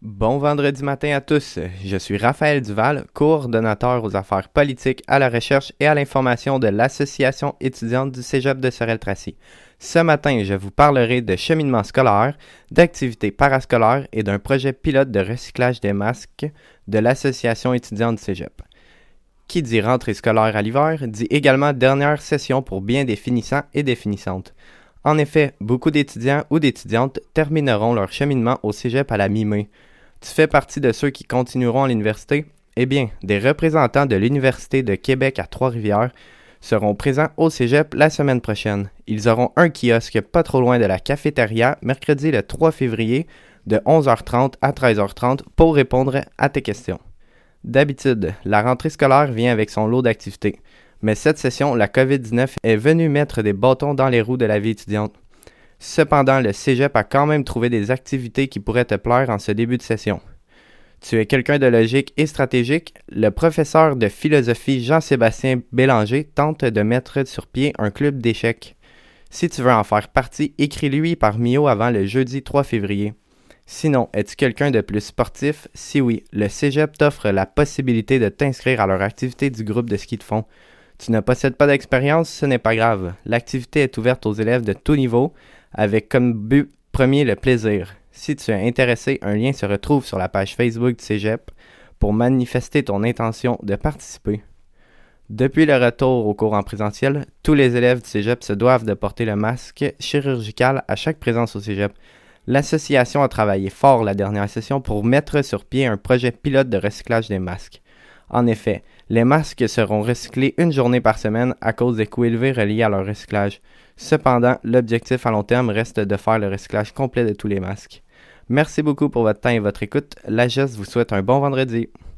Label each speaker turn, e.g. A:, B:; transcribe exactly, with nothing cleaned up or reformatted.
A: Bon vendredi matin à tous. Je suis Raphaël Duval, coordonnateur aux affaires politiques, à la recherche et à l'information de l'Association étudiante du Cégep de Sorel-Tracy. Ce matin, je vous parlerai de cheminement scolaire, d'activités parascolaires et d'un projet pilote de recyclage des masques de l'Association étudiante du Cégep. Qui dit rentrée scolaire à l'hiver, dit également dernière session pour bien des finissants et des finissantes. En effet, beaucoup d'étudiants ou d'étudiantes termineront leur cheminement au Cégep à la mi-mai. Tu fais partie de ceux qui continueront à l'université? Eh bien, des représentants de l'Université de Québec à Trois-Rivières seront présents au Cégep la semaine prochaine. Ils auront un kiosque pas trop loin de la cafétéria mercredi le trois février de onze heures trente à treize heures trente pour répondre à tes questions. D'habitude, la rentrée scolaire vient avec son lot d'activités. Mais cette session, la covid dix-neuf est venue mettre des bâtons dans les roues de la vie étudiante. Cependant, le Cégep a quand même trouvé des activités qui pourraient te plaire en ce début de session. Tu es quelqu'un de logique et stratégique, le professeur de philosophie Jean-Sébastien Bélanger tente de mettre sur pied un club d'échecs. Si tu veux en faire partie, écris-lui par Mio avant le jeudi trois février. Sinon, es-tu quelqu'un de plus sportif? Si oui, le Cégep t'offre la possibilité de t'inscrire à leur activité du groupe de ski de fond. Tu ne possèdes pas d'expérience, ce n'est pas grave. L'activité est ouverte aux élèves de tout niveau, avec comme but premier le plaisir. Si tu es intéressé, un lien se retrouve sur la page Facebook du Cégep pour manifester ton intention de participer. Depuis le retour au cours en présentiel, tous les élèves du Cégep se doivent de porter le masque chirurgical à chaque présence au Cégep. L'association a travaillé fort la dernière session pour mettre sur pied un projet pilote de recyclage des masques. En effet, les masques seront recyclés une journée par semaine à cause des coûts élevés reliés à leur recyclage. Cependant, l'objectif à long terme reste de faire le recyclage complet de tous les masques. Merci beaucoup pour votre temps et votre écoute. La G E S vous souhaite un bon vendredi.